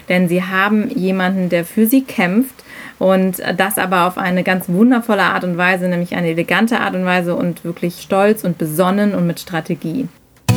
denn sie haben jemanden, der für sie kämpft und das aber auf eine ganz wundervolle Art und Weise, nämlich eine elegante Art und Weise und wirklich stolz und besonnen und mit Strategie.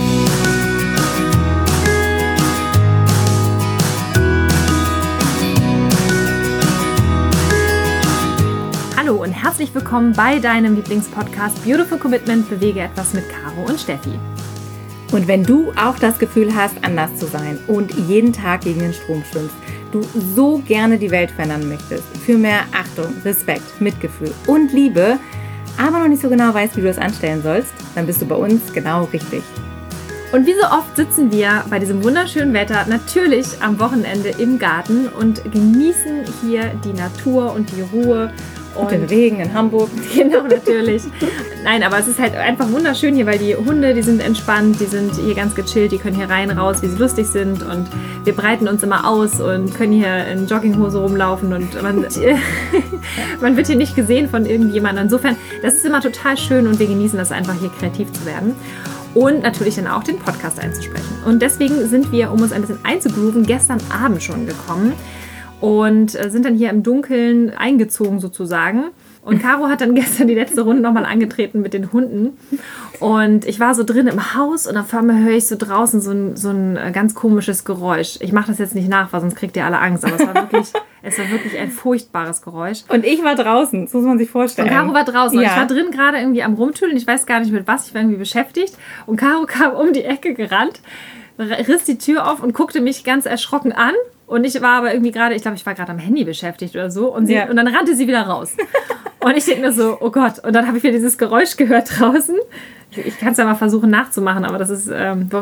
Hallo und herzlich willkommen bei deinem Lieblingspodcast Beautiful Commitment – Bewege etwas mit Caro und Steffi. Und wenn du auch das Gefühl hast, anders zu sein und jeden Tag gegen den Strom schwimmst, du so gerne die Welt verändern möchtest, für mehr Achtung, Respekt, Mitgefühl und Liebe, aber noch nicht so genau weißt, wie du das anstellen sollst, dann bist du bei uns genau richtig. Und wie so oft sitzen wir bei diesem wunderschönen Wetter natürlich am Wochenende im Garten und genießen hier die Natur und die Ruhe. Und den Regen in Hamburg. Genau, natürlich. Nein, aber es ist halt einfach wunderschön hier, weil die Hunde, die sind entspannt, die sind hier ganz gechillt, die können hier rein, raus, wie sie lustig sind und wir breiten uns immer aus und können hier in Jogginghose rumlaufen und man wird hier nicht gesehen von irgendjemandem. Insofern, das ist immer total schön und wir genießen das einfach, hier kreativ zu werden. Und natürlich dann auch den Podcast einzusprechen. Und deswegen sind wir, um uns ein bisschen einzugrooven, gestern Abend schon gekommen. Und sind dann hier im Dunkeln eingezogen sozusagen. Und Caro hat dann gestern die letzte Runde nochmal angetreten mit den Hunden. Und ich war so drin im Haus und auf einmal höre ich so draußen so ein ganz komisches Geräusch. Ich mache das jetzt nicht nach, weil sonst kriegt ihr alle Angst. Aber es war wirklich ein furchtbares Geräusch. Und ich war draußen, das muss man sich vorstellen. Und Caro war draußen. Ja. Und ich war drin gerade irgendwie am Rumtüdeln. Ich weiß gar nicht mit was, ich war irgendwie beschäftigt. Und Caro kam um die Ecke gerannt, riss die Tür auf und guckte mich ganz erschrocken an. Und ich war aber irgendwie gerade, ich glaube, ich war gerade am Handy beschäftigt oder so. Und dann rannte sie wieder raus. Und ich denke mir so, oh Gott. Und dann habe ich wieder dieses Geräusch gehört draußen. Ich kann es ja mal versuchen nachzumachen, aber das ist,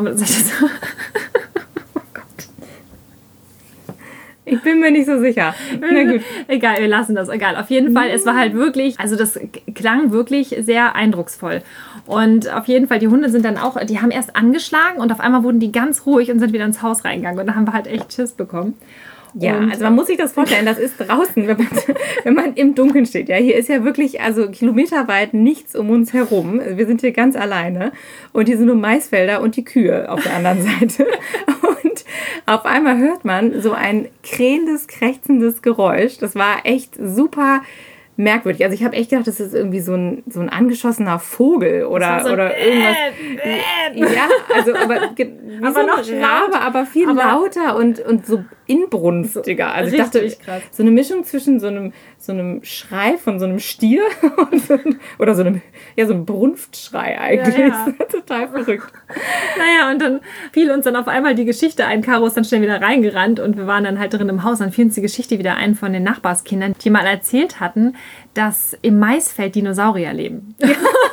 Ich bin mir nicht so sicher. Na gut. Egal, wir lassen das. Egal. Auf jeden Fall, es war halt wirklich, also das klang wirklich sehr eindrucksvoll. Und auf jeden Fall, die Hunde sind dann auch, die haben erst angeschlagen und auf einmal wurden die ganz ruhig und sind wieder ins Haus reingegangen. Und da haben wir halt echt Schiss bekommen. Ja, also man muss sich das vorstellen, das ist draußen, wenn man im Dunkeln steht. Ja, hier ist ja wirklich also kilometerweit nichts um uns herum. Wir sind hier ganz alleine und hier sind nur Maisfelder und die Kühe auf der anderen Seite. Und auf einmal hört man so ein krähendes, krächzendes Geräusch. Das war echt super merkwürdig. Also ich habe echt gedacht, das ist irgendwie so ein angeschossener Vogel oder irgendwas. Ja, also aber wie so ein Rabe, aber viel lauter und so inbrunstiger. Also ich dachte, krass. So eine Mischung zwischen so einem Schrei von so einem Stier oder so einem Brunftschrei eigentlich. Ja. Total verrückt. Naja, und dann fiel uns dann auf einmal die Geschichte ein. Caro ist dann schnell wieder reingerannt und wir waren dann halt drin im Haus. Dann fiel uns die Geschichte wieder ein von den Nachbarskindern, die mal erzählt hatten, dass im Maisfeld Dinosaurier leben. Ja,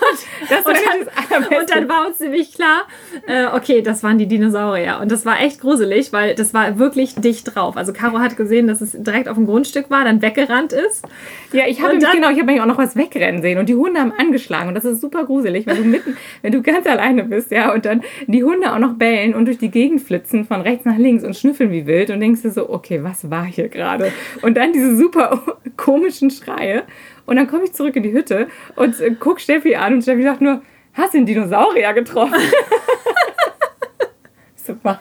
und dann war uns ziemlich klar, okay, das waren die Dinosaurier. Und das war echt gruselig, weil das war wirklich dicht drauf. Also Caro hat gesehen, dass es direkt auf dem Grundstück war, dann weggerannt ist. Ja, ich habe mich auch noch was wegrennen sehen und die Hunde haben angeschlagen und das ist super gruselig, wenn du ganz alleine bist, ja, und dann die Hunde auch noch bellen und durch die Gegend flitzen von rechts nach links und schnüffeln wie wild und denkst dir so, okay, was war hier gerade? Und dann diese super komischen Schreie. Und dann komme ich zurück in die Hütte und guck Steffi an und Steffi sagt nur, hast du einen Dinosaurier getroffen? So, was?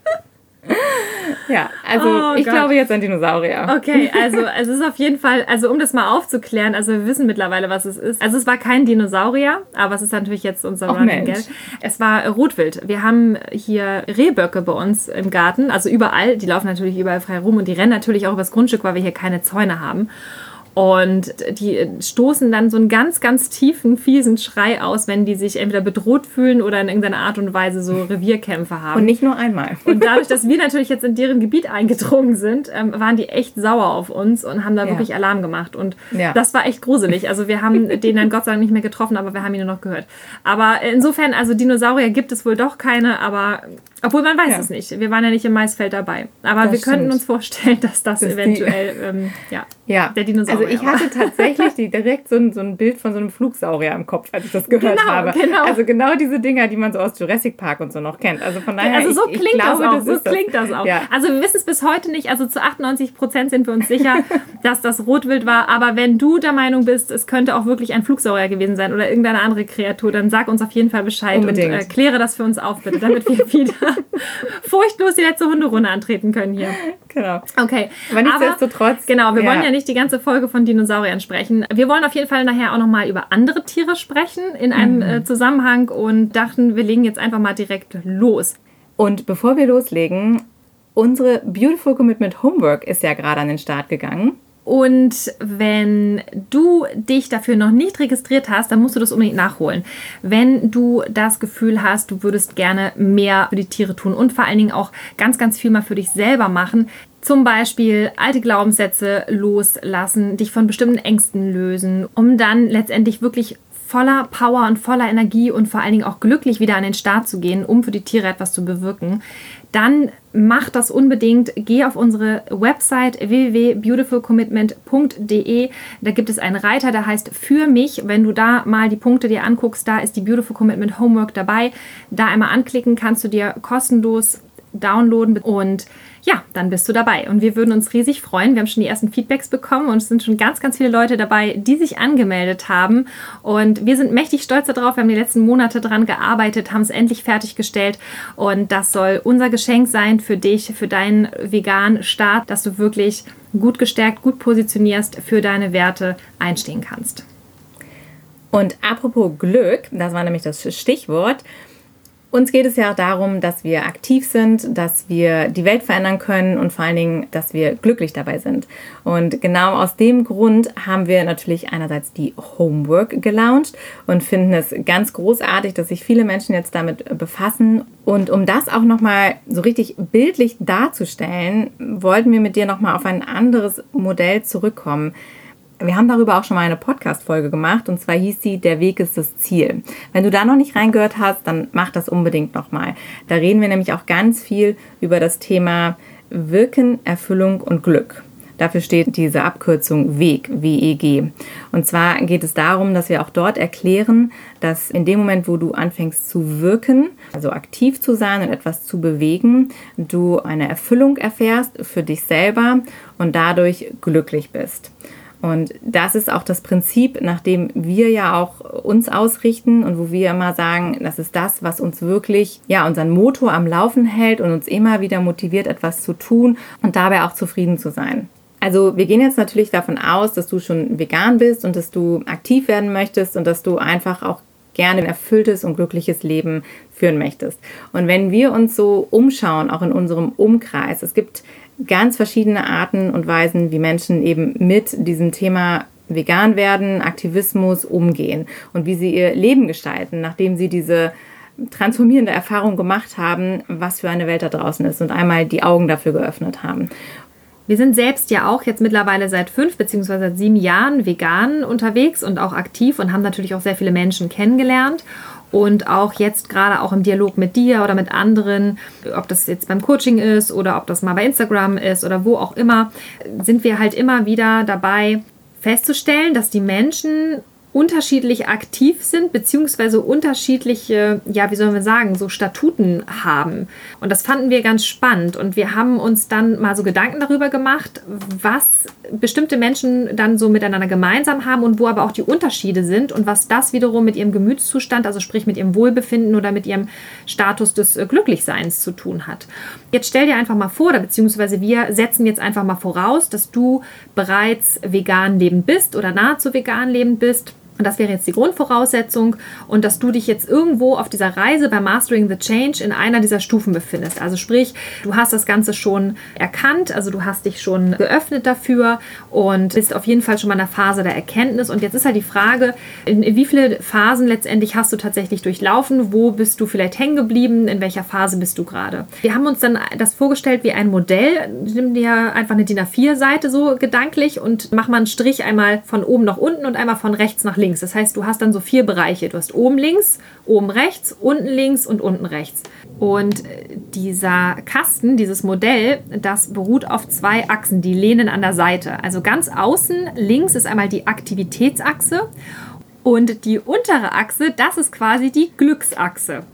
Ja, also ich glaube jetzt an Dinosaurier. Okay, also es ist auf jeden Fall, also um das mal aufzuklären, also wir wissen mittlerweile, was es ist. Also es war kein Dinosaurier, aber es ist natürlich jetzt unser Running Gag. Es war Rotwild. Wir haben hier Rehböcke bei uns im Garten, also überall. Die laufen natürlich überall frei rum und die rennen natürlich auch übers Grundstück, weil wir hier keine Zäune haben. Und die stoßen dann so einen ganz, ganz tiefen, fiesen Schrei aus, wenn die sich entweder bedroht fühlen oder in irgendeiner Art und Weise so Revierkämpfe haben. Und nicht nur einmal. Und dadurch, dass wir natürlich jetzt in deren Gebiet eingedrungen sind, waren die echt sauer auf uns und haben da wirklich Alarm gemacht. Und das war echt gruselig. Also wir haben den dann Gott sei Dank nicht mehr getroffen, aber wir haben ihn nur noch gehört. Aber insofern, also Dinosaurier gibt es wohl doch keine, aber obwohl man weiß es nicht. Wir waren ja nicht im Maisfeld dabei. Aber wir könnten uns vorstellen, dass das eventuell der Dinosaurier Also ich hatte tatsächlich direkt so ein Bild von so einem Flugsaurier im Kopf, als ich das gehört habe. Genau. Also genau diese Dinger, die man so aus Jurassic Park und so noch kennt. Also von daher, also so klingt das auch. Ja. Also wir wissen es bis heute nicht, also zu 98% sind wir uns sicher, dass das Rotwild war. Aber wenn du der Meinung bist, es könnte auch wirklich ein Flugsaurier gewesen sein oder irgendeine andere Kreatur, dann sag uns auf jeden Fall Bescheid. Unbedingt. Und kläre das für uns auf, bitte, damit wir wieder furchtlos die letzte Hunderunde antreten können hier. Genau. Okay. Aber nichtsdestotrotz. Genau, wir wollen ja nicht die ganze Folge von Dinosauriern sprechen. Wir wollen auf jeden Fall nachher auch nochmal über andere Tiere sprechen in einem Zusammenhang und dachten, wir legen jetzt einfach mal direkt los. Und bevor wir loslegen, unsere Beautiful Commitment Homework ist ja gerade an den Start gegangen. Und wenn du dich dafür noch nicht registriert hast, dann musst du das unbedingt nachholen. Wenn du das Gefühl hast, du würdest gerne mehr für die Tiere tun und vor allen Dingen auch ganz, ganz viel mal für dich selber machen, zum Beispiel alte Glaubenssätze loslassen, dich von bestimmten Ängsten lösen, um dann letztendlich wirklich voller Power und voller Energie und vor allen Dingen auch glücklich wieder an den Start zu gehen, um für die Tiere etwas zu bewirken, dann mach das unbedingt. Geh auf unsere Website www.beautifulcommitment.de. Da gibt es einen Reiter, der heißt Für mich. Wenn du da mal die Punkte dir anguckst, da ist die Beautiful Commitment Homework dabei. Da einmal anklicken, kannst du dir kostenlos downloaden und ja, dann bist du dabei. Und wir würden uns riesig freuen. Wir haben schon die ersten Feedbacks bekommen und es sind schon ganz, ganz viele Leute dabei, die sich angemeldet haben. Und wir sind mächtig stolz darauf. Wir haben die letzten Monate daran gearbeitet, haben es endlich fertiggestellt. Und das soll unser Geschenk sein für dich, für deinen veganen Start, dass du wirklich gut gestärkt, gut positionierst, für deine Werte einstehen kannst. Und apropos Glück, das war nämlich das Stichwort. Uns geht es ja auch darum, dass wir aktiv sind, dass wir die Welt verändern können und vor allen Dingen, dass wir glücklich dabei sind. Und genau aus dem Grund haben wir natürlich einerseits die Homework gelauncht und finden es ganz großartig, dass sich viele Menschen jetzt damit befassen. Und um das auch nochmal so richtig bildlich darzustellen, wollten wir mit dir nochmal auf ein anderes Modell zurückkommen. Wir haben darüber auch schon mal eine Podcast-Folge gemacht und zwar hieß sie Der Weg ist das Ziel. Wenn du da noch nicht reingehört hast, dann mach das unbedingt nochmal. Da reden wir nämlich auch ganz viel über das Thema Wirken, Erfüllung und Glück. Dafür steht diese Abkürzung WEG, W-E-G. Und zwar geht es darum, dass wir auch dort erklären, dass in dem Moment, wo du anfängst zu wirken, also aktiv zu sein und etwas zu bewegen, du eine Erfüllung erfährst für dich selber und dadurch glücklich bist. Und das ist auch das Prinzip, nach dem wir ja auch uns ausrichten und wo wir immer sagen, das ist das, was uns wirklich, ja, unseren Motor am Laufen hält und uns immer wieder motiviert, etwas zu tun und dabei auch zufrieden zu sein. Also wir gehen jetzt natürlich davon aus, dass du schon vegan bist und dass du aktiv werden möchtest und dass du einfach auch gerne ein erfülltes und glückliches Leben führen möchtest. Und wenn wir uns so umschauen, auch in unserem Umkreis, es gibt ganz verschiedene Arten und Weisen, wie Menschen eben mit diesem Thema vegan werden, Aktivismus umgehen und wie sie ihr Leben gestalten, nachdem sie diese transformierende Erfahrung gemacht haben, was für eine Welt da draußen ist und einmal die Augen dafür geöffnet haben. Wir sind selbst ja auch jetzt mittlerweile seit 5 bzw. seit 7 Jahren vegan unterwegs und auch aktiv und haben natürlich auch sehr viele Menschen kennengelernt. Und auch jetzt gerade auch im Dialog mit dir oder mit anderen, ob das jetzt beim Coaching ist oder ob das mal bei Instagram ist oder wo auch immer, sind wir halt immer wieder dabei festzustellen, dass die Menschen unterschiedlich aktiv sind, beziehungsweise unterschiedliche, ja, wie sollen wir sagen, so Statuten haben. Und das fanden wir ganz spannend. Und wir haben uns dann mal so Gedanken darüber gemacht, was bestimmte Menschen dann so miteinander gemeinsam haben und wo aber auch die Unterschiede sind und was das wiederum mit ihrem Gemütszustand, also sprich mit ihrem Wohlbefinden oder mit ihrem Status des Glücklichseins zu tun hat. Jetzt stell dir einfach mal vor, oder beziehungsweise wir setzen jetzt einfach mal voraus, dass du bereits vegan lebend bist oder nahezu vegan lebend bist. Und das wäre jetzt die Grundvoraussetzung und dass du dich jetzt irgendwo auf dieser Reise bei Mastering the Change in einer dieser Stufen befindest. Also sprich, du hast das Ganze schon erkannt, also du hast dich schon geöffnet dafür und bist auf jeden Fall schon mal in der Phase der Erkenntnis. Und jetzt ist halt die Frage, in wie viele Phasen letztendlich hast du tatsächlich durchlaufen? Wo bist du vielleicht hängen geblieben? In welcher Phase bist du gerade? Wir haben uns dann das vorgestellt wie ein Modell. Nimm dir einfach eine DIN A4-Seite so gedanklich und mach mal einen Strich einmal von oben nach unten und einmal von rechts nach links links. Das heißt, du hast dann so 4 Bereiche. Du hast oben links, oben rechts, und unten rechts. Und dieser Kasten, dieses Modell, das beruht auf 2 Achsen, die lehnen an der Seite. Also ganz außen links ist einmal die Aktivitätsachse und die untere Achse, das ist quasi die Glücksachse.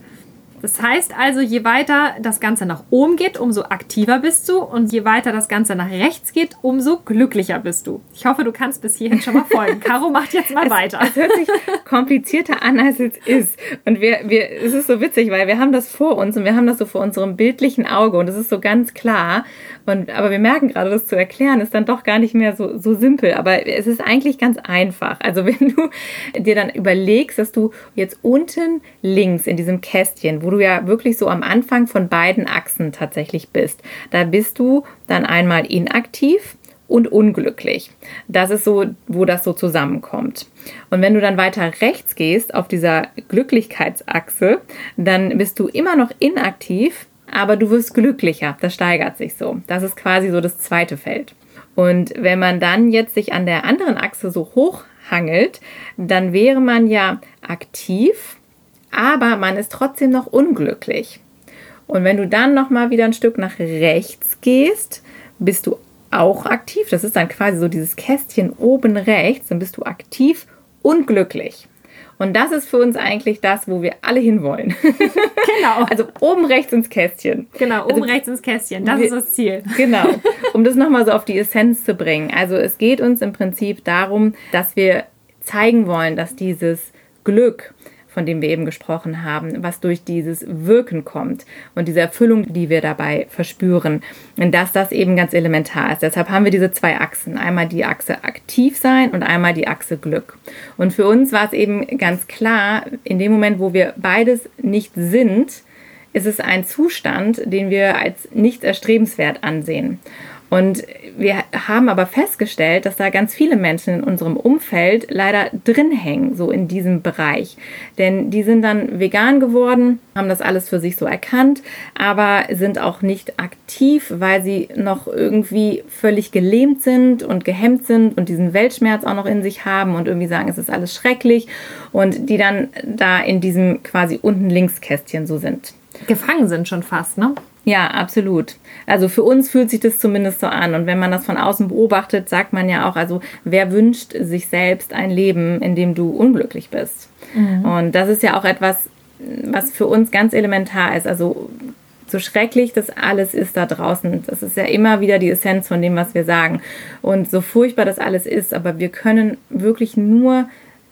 Das heißt also, je weiter das Ganze nach oben geht, umso aktiver bist du und je weiter das Ganze nach rechts geht, umso glücklicher bist du. Ich hoffe, du kannst bis hierhin schon mal folgen. Caro macht jetzt mal weiter. Es hört sich komplizierter an, als es ist. Und es ist so witzig, weil wir haben das vor uns und wir haben das so vor unserem bildlichen Auge und es ist so ganz klar. Aber wir merken gerade, das zu erklären, ist dann doch gar nicht mehr so simpel. Aber es ist eigentlich ganz einfach. Also wenn du dir dann überlegst, dass du jetzt unten links in diesem Kästchen, wo du ja wirklich so am Anfang von beiden Achsen tatsächlich bist, da bist du dann einmal inaktiv und unglücklich. Das ist so, wo das so zusammenkommt. Und wenn du dann weiter rechts gehst auf dieser Glücklichkeitsachse, dann bist du immer noch inaktiv, aber du wirst glücklicher. Das steigert sich so. Das ist quasi so das zweite Feld. Und wenn man dann jetzt sich an der anderen Achse so hochhangelt, dann wäre man ja aktiv, aber man ist trotzdem noch unglücklich. Und wenn du dann nochmal wieder ein Stück nach rechts gehst, bist du auch aktiv. Das ist dann quasi so dieses Kästchen oben rechts. Dann bist du aktiv und glücklich. Und das ist für uns eigentlich das, wo wir alle hinwollen. Genau. Also oben rechts ins Kästchen. Genau, oben rechts ins Kästchen. Das ist das Ziel. Genau. Um das nochmal so auf die Essenz zu bringen. Also es geht uns im Prinzip darum, dass wir zeigen wollen, dass dieses Glück, von dem wir eben gesprochen haben, was durch dieses Wirken kommt und diese Erfüllung, die wir dabei verspüren, dass das eben ganz elementar ist. Deshalb haben wir diese 2 Achsen. Einmal die Achse aktiv sein und einmal die Achse Glück. Und für uns war es eben ganz klar, in dem Moment, wo wir beides nicht sind, ist es ein Zustand, den wir als nicht erstrebenswert ansehen. Und wir haben aber festgestellt, dass da ganz viele Menschen in unserem Umfeld leider drin hängen, so in diesem Bereich. Denn die sind dann vegan geworden, haben das alles für sich so erkannt, aber sind auch nicht aktiv, weil sie noch irgendwie völlig gelähmt sind und gehemmt sind und diesen Weltschmerz auch noch in sich haben und irgendwie sagen, es ist alles schrecklich und die dann da in diesem quasi unten links Kästchen so sind. Gefangen sind schon fast, ne? Ja, absolut. Also für uns fühlt sich das zumindest so an. Und wenn man das von außen beobachtet, sagt man ja auch, also wer wünscht sich selbst ein Leben, in dem du unglücklich bist? Mhm. Und das ist ja auch etwas, was für uns ganz elementar ist. Also so schrecklich das alles ist da draußen, das ist ja immer wieder die Essenz von dem, was wir sagen. Und so furchtbar das alles ist, aber wir können wirklich nur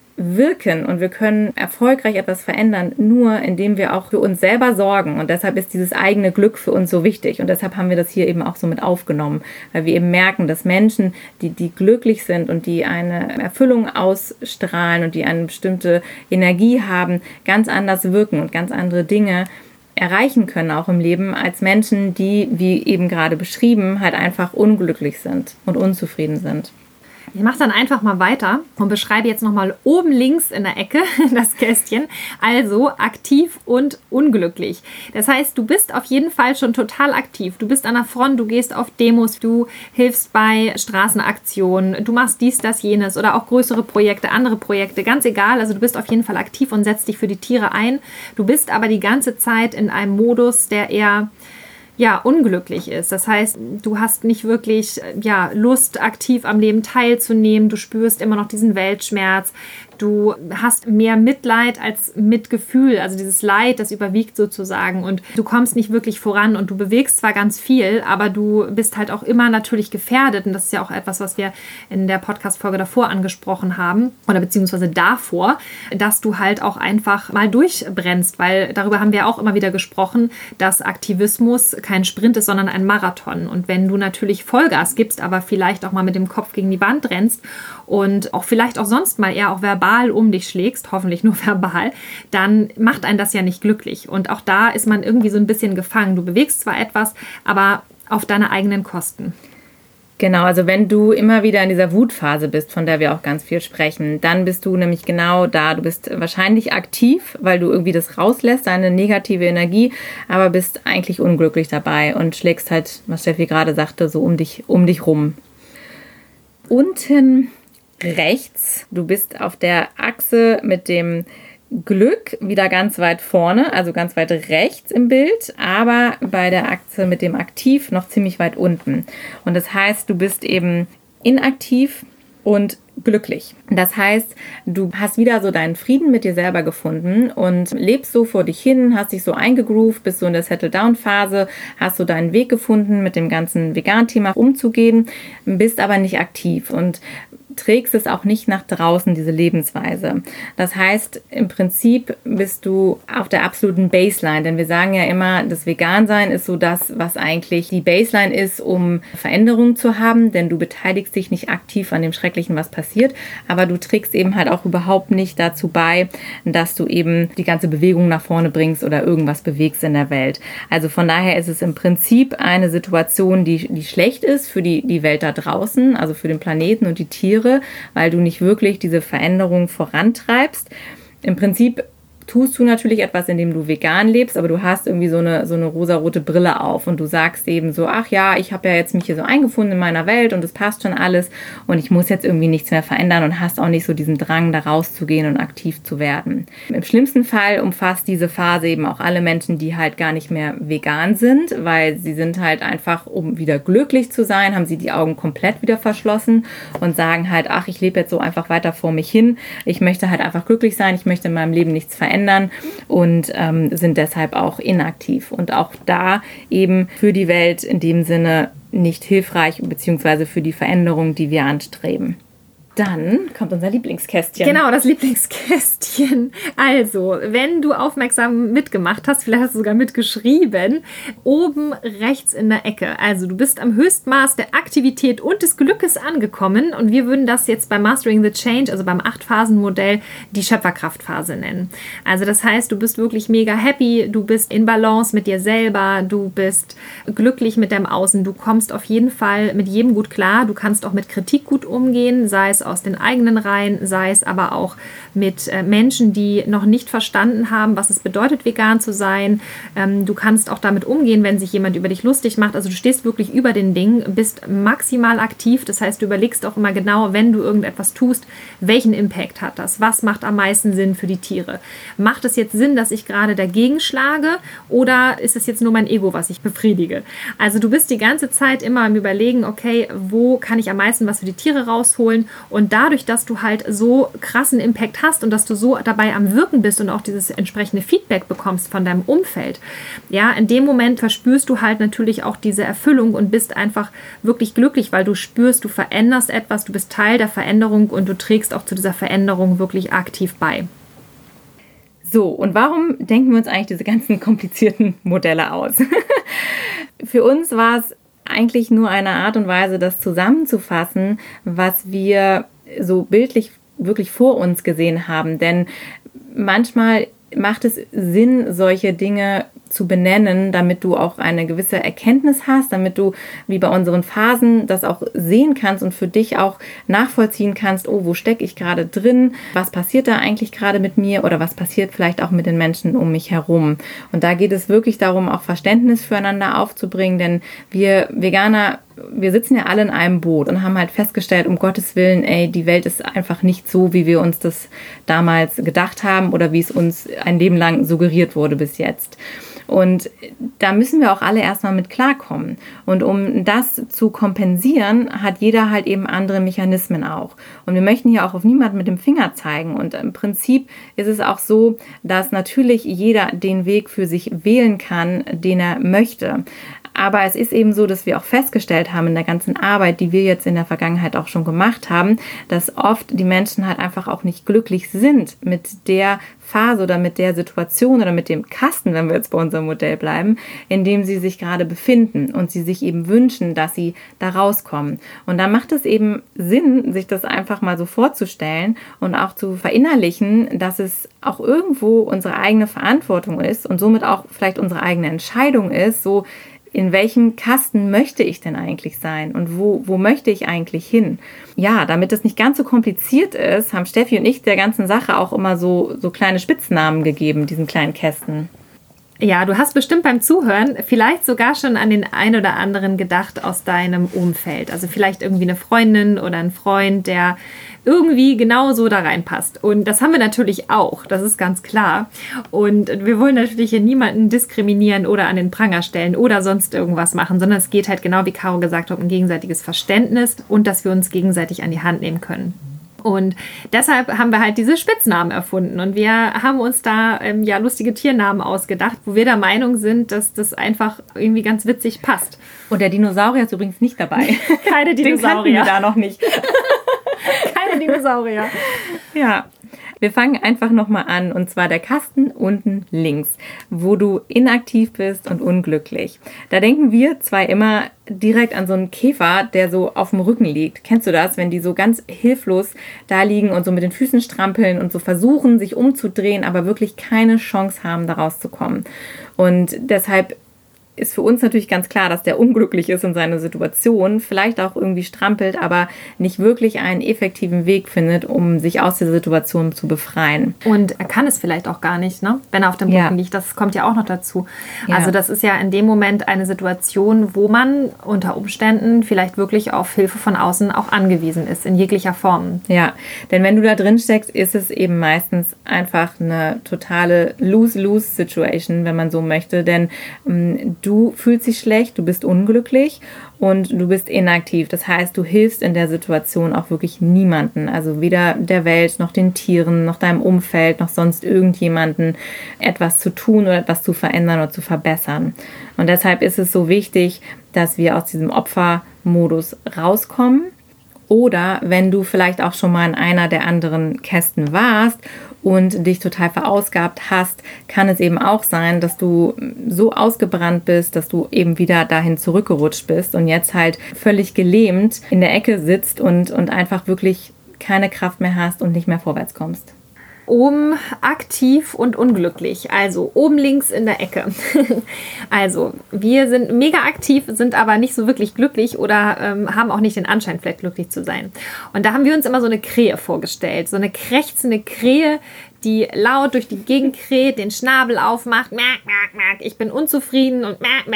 wirken und wir können erfolgreich etwas verändern, nur indem wir auch für uns selber sorgen. Und deshalb ist dieses eigene Glück für uns so wichtig. Und deshalb haben wir das hier eben auch so mit aufgenommen, weil wir eben merken, dass Menschen, die glücklich sind und die eine Erfüllung ausstrahlen und die eine bestimmte Energie haben, ganz anders wirken und ganz andere Dinge erreichen können, auch im Leben, als Menschen, die, wie eben gerade beschrieben, halt einfach unglücklich sind und unzufrieden sind. Ich mache dann einfach mal weiter und beschreibe jetzt nochmal oben links in der Ecke das Kästchen. Also aktiv und unglücklich. Das heißt, du bist auf jeden Fall schon total aktiv. Du bist an der Front, du gehst auf Demos, du hilfst bei Straßenaktionen, du machst dies, das, jenes oder auch größere Projekte, andere Projekte, ganz egal. Also du bist auf jeden Fall aktiv und setzt dich für die Tiere ein. Du bist aber die ganze Zeit in einem Modus, der eher unglücklich ist. Das heißt, du hast nicht wirklich Lust, aktiv am Leben teilzunehmen. Du spürst immer noch diesen Weltschmerz. Du hast mehr Mitleid als Mitgefühl. Also dieses Leid, das überwiegt sozusagen. Und du kommst nicht wirklich voran und du bewegst zwar ganz viel, aber du bist halt auch immer natürlich gefährdet. Und das ist ja auch etwas, was wir in der Podcast-Folge davor angesprochen haben oder beziehungsweise davor, dass du halt auch einfach mal durchbrennst, weil darüber haben wir auch immer wieder gesprochen, dass Aktivismus kein Sprint ist, sondern ein Marathon. Und wenn du natürlich Vollgas gibst, aber vielleicht auch mal mit dem Kopf gegen die Wand rennst und auch vielleicht auch sonst mal eher auch verbal um dich schlägst, hoffentlich nur verbal, dann macht einen das ja nicht glücklich. Und auch da ist man irgendwie so ein bisschen gefangen. Du bewegst zwar etwas, aber auf deine eigenen Kosten. Genau, also wenn du immer wieder in dieser Wutphase bist, von der wir auch ganz viel sprechen, dann bist du nämlich genau da. Du bist wahrscheinlich aktiv, weil du irgendwie das rauslässt, deine negative Energie, aber bist eigentlich unglücklich dabei und schlägst halt, was Steffi gerade sagte, so um dich rum. Unten rechts. Du bist auf der Achse mit dem Glück wieder ganz weit vorne, also ganz weit rechts im Bild, aber bei der Achse mit dem Aktiv noch ziemlich weit unten. Und das heißt, du bist eben inaktiv und glücklich. Das heißt, du hast wieder so deinen Frieden mit dir selber gefunden und lebst so vor dich hin, hast dich so eingegroovt, bist so in der Settle-Down-Phase, hast so deinen Weg gefunden, mit dem ganzen Vegan-Thema umzugehen, bist aber nicht aktiv und trägst es auch nicht nach draußen, diese Lebensweise. Das heißt, im Prinzip bist du auf der absoluten Baseline, denn wir sagen ja immer, das Vegan-Sein ist so das, was eigentlich die Baseline ist, um Veränderungen zu haben, denn du beteiligst dich nicht aktiv an dem Schrecklichen, was passiert, aber du trägst eben halt auch überhaupt nicht dazu bei, dass du eben die ganze Bewegung nach vorne bringst oder irgendwas bewegst in der Welt. Also von daher ist es im Prinzip eine Situation, die schlecht ist für die Welt da draußen, also für den Planeten und die Tiere, weil du nicht wirklich diese Veränderung vorantreibst. Im Prinzip tust du natürlich etwas, indem du vegan lebst, aber du hast irgendwie so eine rosarote Brille auf und du sagst eben so, ach ja, ich habe ja jetzt mich hier so eingefunden in meiner Welt und es passt schon alles und ich muss jetzt irgendwie nichts mehr verändern und hast auch nicht so diesen Drang, da rauszugehen und aktiv zu werden. Im schlimmsten Fall umfasst diese Phase eben auch alle Menschen, die halt gar nicht mehr vegan sind, weil sie sind halt einfach, um wieder glücklich zu sein, haben sie die Augen komplett wieder verschlossen und sagen halt, ach, ich lebe jetzt so einfach weiter vor mich hin, ich möchte halt einfach glücklich sein, ich möchte in meinem Leben nichts verändern und sind deshalb auch inaktiv und auch da eben für die Welt in dem Sinne nicht hilfreich, beziehungsweise für die Veränderung, die wir anstreben. Dann kommt unser Lieblingskästchen. Genau, das Lieblingskästchen. Also, wenn du aufmerksam mitgemacht hast, vielleicht hast du sogar mitgeschrieben, oben rechts in der Ecke. Also, du bist am Höchstmaß der Aktivität und des Glückes angekommen und wir würden das jetzt bei Mastering the Change, also beim 8-Phasen-Modell, die Schöpferkraftphase nennen. Also, das heißt, du bist wirklich mega happy, du bist in Balance mit dir selber, du bist glücklich mit deinem Außen, du kommst auf jeden Fall mit jedem gut klar, du kannst auch mit Kritik gut umgehen, sei es aus den eigenen Reihen, sei es aber auch mit Menschen, die noch nicht verstanden haben, was es bedeutet, vegan zu sein. Du kannst auch damit umgehen, wenn sich jemand über dich lustig macht. Also du stehst wirklich über den Dingen, bist maximal aktiv. Das heißt, du überlegst auch immer genau, wenn du irgendetwas tust, welchen Impact hat das? Was macht am meisten Sinn für die Tiere? Macht es jetzt Sinn, dass ich gerade dagegen schlage oder ist es jetzt nur mein Ego, was ich befriedige? Also du bist die ganze Zeit immer am Überlegen, okay, wo kann ich am meisten was für die Tiere rausholen? Und dadurch, dass du halt so krassen Impact hast und dass du so dabei am Wirken bist und auch dieses entsprechende Feedback bekommst von deinem Umfeld, ja, in dem Moment verspürst du halt natürlich auch diese Erfüllung und bist einfach wirklich glücklich, weil du spürst, du veränderst etwas, du bist Teil der Veränderung und du trägst auch zu dieser Veränderung wirklich aktiv bei. So, und warum denken wir uns eigentlich diese ganzen komplizierten Modelle aus? Für uns war es eigentlich nur eine Art und Weise, das zusammenzufassen, was wir so bildlich wirklich vor uns gesehen haben. Denn manchmal macht es Sinn, solche Dinge zu benennen, damit du auch eine gewisse Erkenntnis hast, damit du, wie bei unseren Phasen, das auch sehen kannst und für dich auch nachvollziehen kannst, oh, wo stecke ich gerade drin, was passiert da eigentlich gerade mit mir oder was passiert vielleicht auch mit den Menschen um mich herum. Und da geht es wirklich darum, auch Verständnis füreinander aufzubringen, denn wir Veganer, wir sitzen ja alle in einem Boot und haben halt festgestellt, um Gottes Willen, ey, die Welt ist einfach nicht so, wie wir uns das damals gedacht haben oder wie es uns ein Leben lang suggeriert wurde bis jetzt. Und da müssen wir auch alle erstmal mit klarkommen. Und um das zu kompensieren, hat jeder halt eben andere Mechanismen auch. Und wir möchten hier auch auf niemanden mit dem Finger zeigen. Und im Prinzip ist es auch so, dass natürlich jeder den Weg für sich wählen kann, den er möchte. Aber es ist eben so, dass wir auch festgestellt haben in der ganzen Arbeit, die wir jetzt in der Vergangenheit auch schon gemacht haben, dass oft die Menschen halt einfach auch nicht glücklich sind mit der Phase oder mit der Situation oder mit dem Kasten, wenn wir jetzt bei unserem Modell bleiben, in dem sie sich gerade befinden und sie sich eben wünschen, dass sie da rauskommen. Und da macht es eben Sinn, sich das einfach mal so vorzustellen und auch zu verinnerlichen, dass es auch irgendwo unsere eigene Verantwortung ist und somit auch vielleicht unsere eigene Entscheidung ist, so in welchem Kasten möchte ich denn eigentlich sein und wo möchte ich eigentlich hin? Ja, damit es nicht ganz so kompliziert ist, haben Steffi und ich der ganzen Sache auch immer so kleine Spitznamen gegeben, diesen kleinen Kästen. Ja, du hast bestimmt beim Zuhören vielleicht sogar schon an den ein oder anderen gedacht aus deinem Umfeld. Also vielleicht irgendwie eine Freundin oder ein Freund, der irgendwie genauso da reinpasst. Und das haben wir natürlich auch, das ist ganz klar. Und wir wollen natürlich hier niemanden diskriminieren oder an den Pranger stellen oder sonst irgendwas machen, sondern es geht halt genau, wie Caro gesagt hat, um gegenseitiges Verständnis und dass wir uns gegenseitig an die Hand nehmen können. Und deshalb haben wir halt diese Spitznamen erfunden und wir haben uns da lustige Tiernamen ausgedacht, wo wir der Meinung sind, dass das einfach irgendwie ganz witzig passt. Und der Dinosaurier ist übrigens nicht dabei. Keine Dinosaurier. Den kannten wir da noch nicht. Keine Dinosaurier. Ja. Wir fangen einfach nochmal an, und zwar der Kasten unten links, wo du inaktiv bist und unglücklich. Da denken wir zwei immer direkt an so einen Käfer, der so auf dem Rücken liegt. Kennst du das, wenn die so ganz hilflos da liegen und so mit den Füßen strampeln und so versuchen, sich umzudrehen, aber wirklich keine Chance haben, da rauszukommen? Und deshalb ist für uns natürlich ganz klar, dass der unglücklich ist in seiner Situation, vielleicht auch irgendwie strampelt, aber nicht wirklich einen effektiven Weg findet, um sich aus der Situation zu befreien. Und er kann es vielleicht auch gar nicht, ne? Wenn er auf dem Rücken liegt. Das kommt ja auch noch dazu. Ja. Also das ist ja in dem Moment eine Situation, wo man unter Umständen vielleicht wirklich auf Hilfe von außen auch angewiesen ist, in jeglicher Form. Ja, denn wenn du da drin steckst, ist es eben meistens einfach eine totale Lose-Lose-Situation, wenn man so möchte, denn du fühlst dich schlecht, du bist unglücklich und du bist inaktiv. Das heißt, du hilfst in der Situation auch wirklich niemanden. Also weder der Welt, noch den Tieren, noch deinem Umfeld, noch sonst irgendjemanden etwas zu tun oder etwas zu verändern oder zu verbessern. Und deshalb ist es so wichtig, dass wir aus diesem Opfermodus rauskommen. Oder wenn du vielleicht auch schon mal in einer der anderen Kästen warst und dich total verausgabt hast, kann es eben auch sein, dass du so ausgebrannt bist, dass du eben wieder dahin zurückgerutscht bist und jetzt halt völlig gelähmt in der Ecke sitzt und einfach wirklich keine Kraft mehr hast und nicht mehr vorwärts kommst. Oben aktiv und unglücklich, also oben links in der Ecke. Also wir sind mega aktiv, sind aber nicht so wirklich glücklich oder haben auch nicht den Anschein, vielleicht glücklich zu sein. Und da haben wir uns immer so eine Krähe vorgestellt, so eine krächzende Krähe, die laut durch die Gegend kräht, den Schnabel aufmacht, ich bin unzufrieden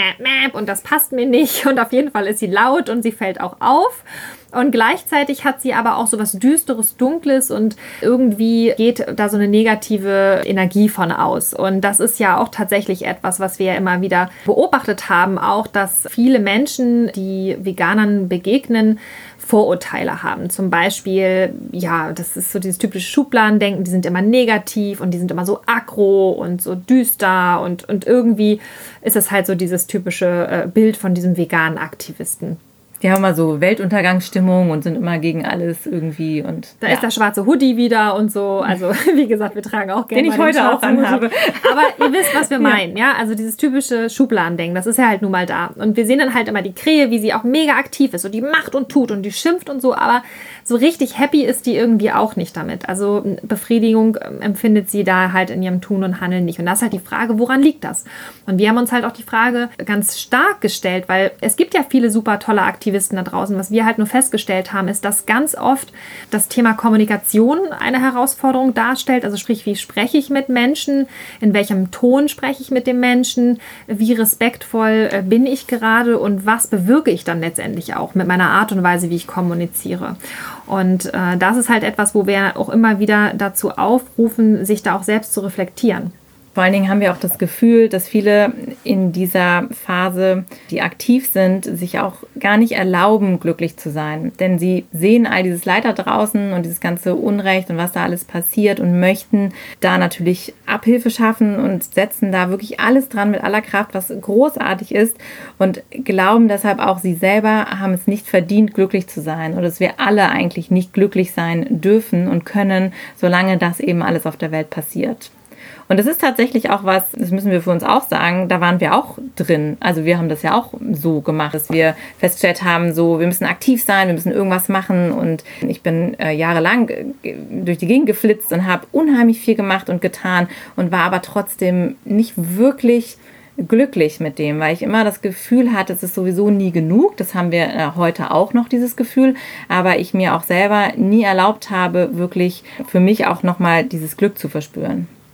und das passt mir nicht und auf jeden Fall ist sie laut und sie fällt auch auf. Und gleichzeitig hat sie aber auch so was Düsteres, Dunkles und irgendwie geht da so eine negative Energie von aus. Und das ist ja auch tatsächlich etwas, was wir ja immer wieder beobachtet haben, auch, dass viele Menschen, die Veganern begegnen, Vorurteile haben. Zum Beispiel, ja, das ist so dieses typische Schubladendenken, die sind immer negativ und die sind immer so aggro und so düster und irgendwie ist es halt so dieses typische Bild von diesem veganen Aktivisten. Die haben immer so Weltuntergangsstimmung und sind immer gegen alles irgendwie. Und da ist der schwarze Hoodie wieder und so. Also wie gesagt, wir tragen auch gerne den ich heute auch anhabe. Aber ihr wisst, was wir meinen. Ja, also dieses typische Schubladendenken, das ist ja halt nun mal da. Und wir sehen dann halt immer die Krähe, wie sie auch mega aktiv ist und die macht und tut und die schimpft und so. Aber so richtig happy ist die irgendwie auch nicht damit. Also Befriedigung empfindet sie da halt in ihrem Tun und Handeln nicht. Und das ist halt die Frage, woran liegt das? Und wir haben uns halt auch die Frage ganz stark gestellt, weil es gibt ja viele super tolle Aktivisten da draußen. Was wir halt nur festgestellt haben, ist, dass ganz oft das Thema Kommunikation eine Herausforderung darstellt. Also sprich, wie spreche ich mit Menschen? In welchem Ton spreche ich mit dem Menschen? Wie respektvoll bin ich gerade? Und was bewirke ich dann letztendlich auch mit meiner Art und Weise, wie ich kommuniziere? Und das ist halt etwas, wo wir auch immer wieder dazu aufrufen, sich da auch selbst zu reflektieren. Vor allen Dingen haben wir auch das Gefühl, dass viele in dieser Phase, die aktiv sind, sich auch gar nicht erlauben, glücklich zu sein. Denn sie sehen all dieses Leid da draußen und dieses ganze Unrecht und was da alles passiert und möchten da natürlich Abhilfe schaffen und setzen da wirklich alles dran mit aller Kraft, was großartig ist und glauben deshalb auch, sie selber haben es nicht verdient, glücklich zu sein oder dass wir alle eigentlich nicht glücklich sein dürfen und können, solange das eben alles auf der Welt passiert. Und das ist tatsächlich auch was, das müssen wir für uns auch sagen, da waren wir auch drin. Also wir haben das ja auch so gemacht, dass wir festgestellt haben, so wir müssen aktiv sein, wir müssen irgendwas machen. Und ich bin jahrelang durch die Gegend geflitzt und habe unheimlich viel gemacht und getan und war aber trotzdem nicht wirklich glücklich mit dem, weil ich immer das Gefühl hatte, es ist sowieso nie genug. Das haben wir heute auch noch, dieses Gefühl. Aber ich mir auch selber nie erlaubt habe, wirklich für mich auch nochmal dieses Glück zu verspüren.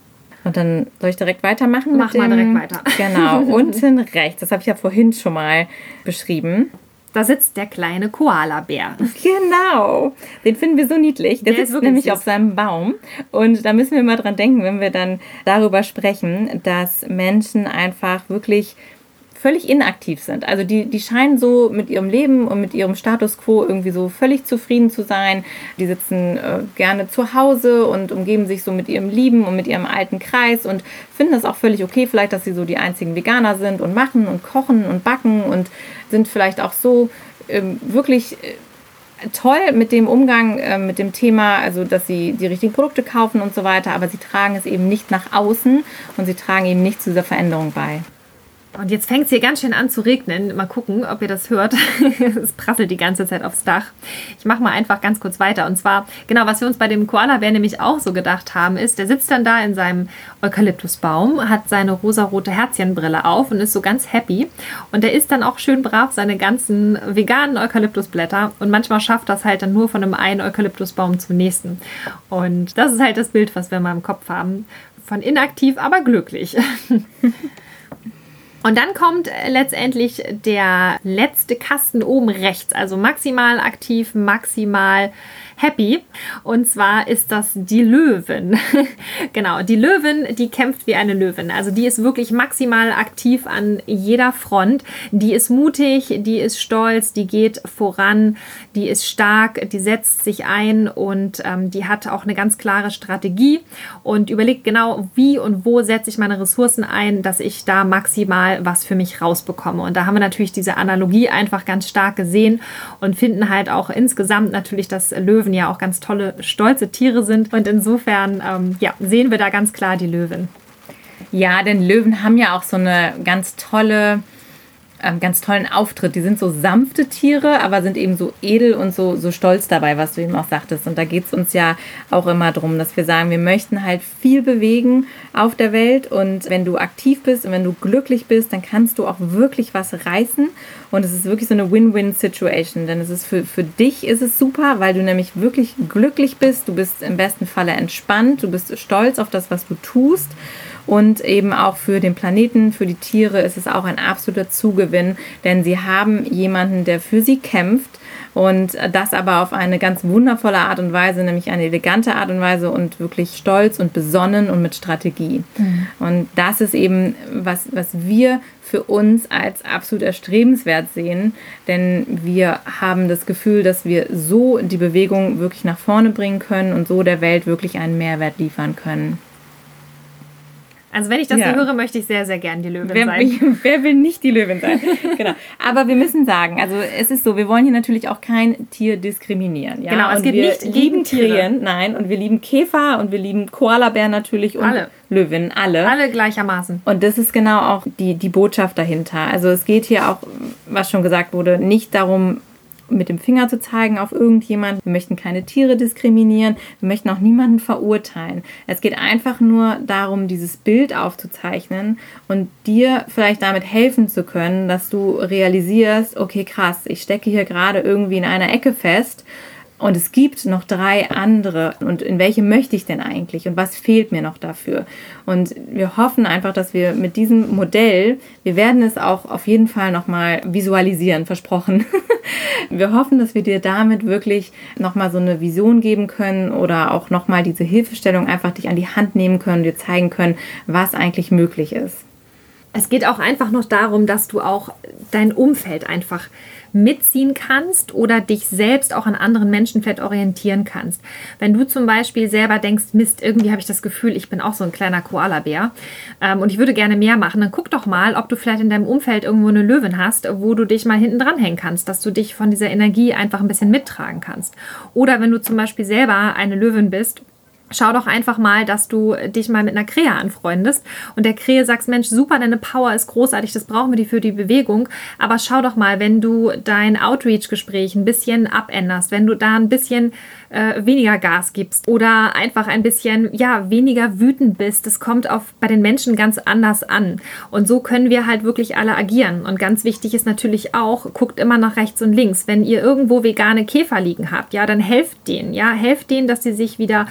Und dann soll ich direkt weitermachen? Mach mal direkt weiter. Genau, unten rechts, das habe ich ja vorhin schon mal beschrieben. Da sitzt der kleine Koalabär. Genau, den finden wir so niedlich. Der sitzt nämlich auf seinem Baum. Und da müssen wir mal dran denken, wenn wir dann darüber sprechen, dass Menschen einfach wirklich völlig inaktiv sind. Also die scheinen so mit ihrem Leben und mit ihrem Status quo irgendwie so völlig zufrieden zu sein. Die sitzen gerne zu Hause und umgeben sich so mit ihrem Lieben und mit ihrem alten Kreis und finden es auch völlig okay, vielleicht, dass sie so die einzigen Veganer sind und machen und kochen und backen und sind vielleicht auch so wirklich toll mit dem Umgang mit dem Thema, also dass sie die richtigen Produkte kaufen und so weiter, aber sie tragen es eben nicht nach außen und sie tragen eben nicht zu dieser Veränderung bei. Und jetzt fängt es hier ganz schön an zu regnen. Mal gucken, ob ihr das hört. Es prasselt die ganze Zeit aufs Dach. Ich mache mal einfach ganz kurz weiter. Und zwar, genau, was wir uns bei dem Koalabär nämlich auch so gedacht haben, ist, der sitzt dann da in seinem Eukalyptusbaum, hat seine rosarote Herzchenbrille auf und ist so ganz happy. Und der isst dann auch schön brav seine ganzen veganen Eukalyptusblätter. Und manchmal schafft das halt dann nur von einem einen Eukalyptusbaum zum nächsten. Und das ist halt das Bild, was wir mal im Kopf haben. Von inaktiv, aber glücklich. Und dann kommt letztendlich der letzte Kasten oben rechts, also maximal aktiv, maximal happy. Und zwar ist das die Löwin. Genau, die Löwin, die kämpft wie eine Löwin. Also die ist wirklich maximal aktiv an jeder Front. Die ist mutig, die ist stolz, die geht voran, die ist stark, die setzt sich ein und die hat auch eine ganz klare Strategie und überlegt genau, wie und wo setze ich meine Ressourcen ein, dass ich da maximal was für mich rausbekomme. Und da haben wir natürlich diese Analogie einfach ganz stark gesehen und finden halt auch insgesamt natürlich, dass Löwen ja auch ganz tolle, stolze Tiere sind. Und insofern sehen wir da ganz klar die Löwin. Ja, denn Löwen haben ja auch so eine ganz tollen Auftritt. Die sind so sanfte Tiere, aber sind eben so edel und so stolz dabei, was du eben auch sagtest. Und da geht es uns ja auch immer darum, dass wir sagen, wir möchten halt viel bewegen auf der Welt. Und wenn du aktiv bist und wenn du glücklich bist, dann kannst du auch wirklich was reißen. Und es ist wirklich so eine Win-Win-Situation. Denn es ist für dich ist es super, weil du nämlich wirklich glücklich bist. Du bist im besten Falle entspannt. Du bist stolz auf das, was du tust. Und eben auch für den Planeten, für die Tiere ist es auch ein absoluter Zugewinn, denn sie haben jemanden, der für sie kämpft und das aber auf eine ganz wundervolle Art und Weise, nämlich eine elegante Art und Weise und wirklich stolz und besonnen und mit Strategie. Mhm. Und das ist eben, was wir für uns als absolut erstrebenswert sehen, denn wir haben das Gefühl, dass wir so die Bewegung wirklich nach vorne bringen können und so der Welt wirklich einen Mehrwert liefern können. Also wenn ich das hier höre, möchte ich sehr, sehr gern die Löwin sein. Wer will nicht die Löwin sein? Genau. Aber wir müssen sagen, also es ist so, wir wollen hier natürlich auch kein Tier diskriminieren. Ja? Genau, es geht nicht gegen Tiere. Nein, und wir lieben Käfer und wir lieben Koalabären natürlich und alle. Löwinnen, alle. Alle gleichermaßen. Und das ist genau auch die Botschaft dahinter. Also es geht hier auch, was schon gesagt wurde, nicht darum, mit dem Finger zu zeigen auf irgendjemanden. Wir möchten keine Tiere diskriminieren. Wir möchten auch niemanden verurteilen. Es geht einfach nur darum, dieses Bild aufzuzeichnen und dir vielleicht damit helfen zu können, dass du realisierst, okay, krass, ich stecke hier gerade irgendwie in einer Ecke fest und es gibt noch 3 andere. Und in welche möchte ich denn eigentlich? Und was fehlt mir noch dafür? Und wir hoffen einfach, dass wir mit diesem Modell, wir werden es auch auf jeden Fall nochmal visualisieren, versprochen. Wir hoffen, dass wir dir damit wirklich nochmal so eine Vision geben können oder auch nochmal diese Hilfestellung einfach dich an die Hand nehmen können, dir zeigen können, was eigentlich möglich ist. Es geht auch einfach noch darum, dass du auch dein Umfeld einfach mitziehen kannst oder dich selbst auch an anderen Menschen vielleicht orientieren kannst. Wenn du zum Beispiel selber denkst, Mist, irgendwie habe ich das Gefühl, ich bin auch so ein kleiner Koalabär und ich würde gerne mehr machen, dann guck doch mal, ob du vielleicht in deinem Umfeld irgendwo eine Löwin hast, wo du dich mal hinten dran hängen kannst, dass du dich von dieser Energie einfach ein bisschen mittragen kannst. Oder wenn du zum Beispiel selber eine Löwin bist, schau doch einfach mal, dass du dich mal mit einer Krähe anfreundest und der Krähe sagst, Mensch, super, deine Power ist großartig, das brauchen wir für die Bewegung, aber schau doch mal, wenn du dein Outreach-Gespräch ein bisschen abänderst, wenn du da ein bisschen weniger Gas gibst oder einfach ein bisschen weniger wütend bist, das kommt bei den Menschen ganz anders an und so können wir halt wirklich alle agieren und ganz wichtig ist natürlich auch, guckt immer nach rechts und links, wenn ihr irgendwo vegane Käfer liegen habt, dann helft denen, dass sie sich wieder auf die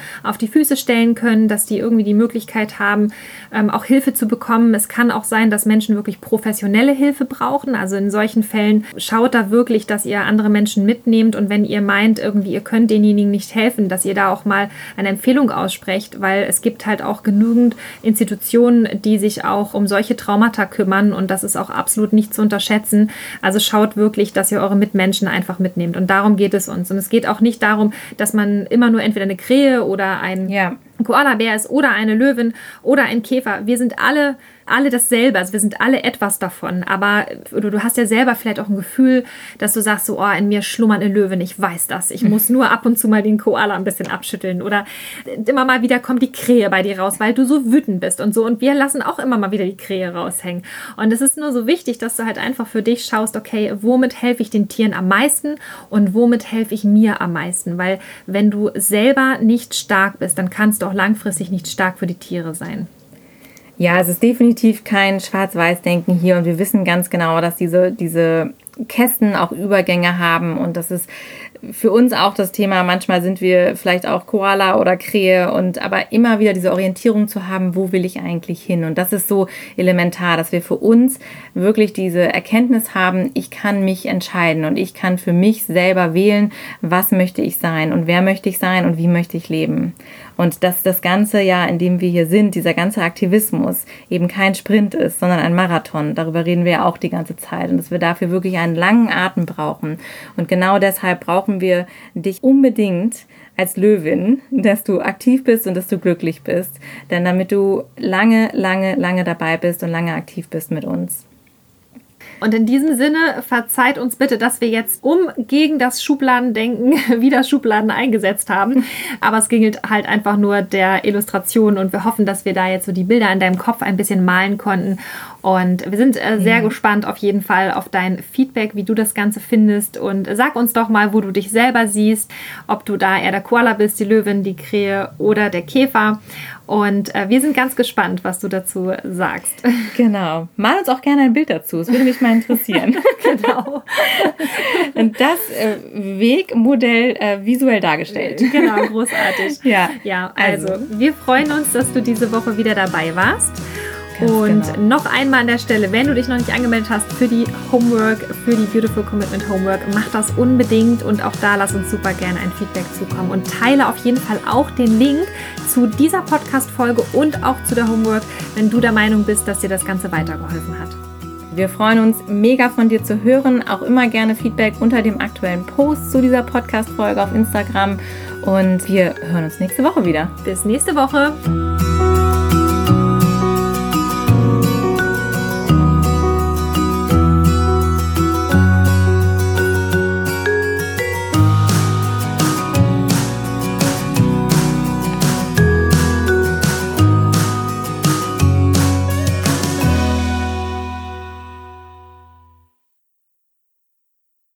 die Füße stellen können, dass die irgendwie die Möglichkeit haben, auch Hilfe zu bekommen. Es kann auch sein, dass Menschen wirklich professionelle Hilfe brauchen. Also in solchen Fällen schaut da wirklich, dass ihr andere Menschen mitnehmt und wenn ihr meint, irgendwie ihr könnt denjenigen nicht helfen, dass ihr da auch mal eine Empfehlung aussprecht, weil es gibt halt auch genügend Institutionen, die sich auch um solche Traumata kümmern und das ist auch absolut nicht zu unterschätzen. Also schaut wirklich, dass ihr eure Mitmenschen einfach mitnehmt und darum geht es uns. Und es geht auch nicht darum, dass man immer nur entweder eine Krähe oder ein Koalabär ist oder eine Löwin oder ein Käfer. Wir sind alle dasselbe, also wir sind alle etwas davon, aber du hast ja selber vielleicht auch ein Gefühl, dass du sagst, so, in mir schlummert eine Löwin, ich weiß das, ich muss nur ab und zu mal den Koala ein bisschen abschütteln oder immer mal wieder kommt die Krähe bei dir raus, weil du so wütend bist und so und wir lassen auch immer mal wieder die Krähe raushängen und es ist nur so wichtig, dass du halt einfach für dich schaust, okay, womit helfe ich den Tieren am meisten und womit helfe ich mir am meisten, weil wenn du selber nicht stark bist, dann kannst du auch langfristig nicht stark für die Tiere sein. Ja, es ist definitiv kein Schwarz-Weiß-Denken hier und wir wissen ganz genau, dass diese Kästen auch Übergänge haben und das ist für uns auch das Thema, manchmal sind wir vielleicht auch Koala oder Krähe aber immer wieder diese Orientierung zu haben, wo will ich eigentlich hin? Und das ist so elementar, dass wir für uns wirklich diese Erkenntnis haben, ich kann mich entscheiden und ich kann für mich selber wählen, was möchte ich sein und wer möchte ich sein und wie möchte ich leben. Und dass das ganze Jahr, in dem wir hier sind, dieser ganze Aktivismus eben kein Sprint ist, sondern ein Marathon. Darüber reden wir ja auch die ganze Zeit und dass wir dafür wirklich einen langen Atem brauchen. Und genau deshalb brauchen wir dich unbedingt als Löwin, dass du aktiv bist und dass du glücklich bist. Denn damit du lange, lange, lange dabei bist und lange aktiv bist mit uns. Und in diesem Sinne verzeiht uns bitte, dass wir jetzt gegen das Schubladendenken wieder Schubladen eingesetzt haben. Aber es ging halt einfach nur der Illustration und wir hoffen, dass wir da jetzt so die Bilder in deinem Kopf ein bisschen malen konnten. Und wir sind sehr gespannt auf jeden Fall auf dein Feedback, wie du das Ganze findest. Und sag uns doch mal, wo du dich selber siehst, ob du da eher der Koala bist, die Löwin, die Krähe oder der Käfer. Und wir sind ganz gespannt, was du dazu sagst. Genau. Mal uns auch gerne ein Bild dazu. Das würde mich mal interessieren. Genau. Und das Wegmodell visuell dargestellt. Genau, großartig. Ja, also wir freuen uns, dass du diese Woche wieder dabei warst. Und noch einmal an der Stelle, wenn du dich noch nicht angemeldet hast für die Homework, für die Beautiful Commitment Homework, mach das unbedingt und auch da lass uns super gerne ein Feedback zukommen und teile auf jeden Fall auch den Link zu dieser Podcast-Folge und auch zu der Homework, wenn du der Meinung bist, dass dir das Ganze weitergeholfen hat. Wir freuen uns mega von dir zu hören, auch immer gerne Feedback unter dem aktuellen Post zu dieser Podcast-Folge auf Instagram und wir hören uns nächste Woche wieder. Bis nächste Woche!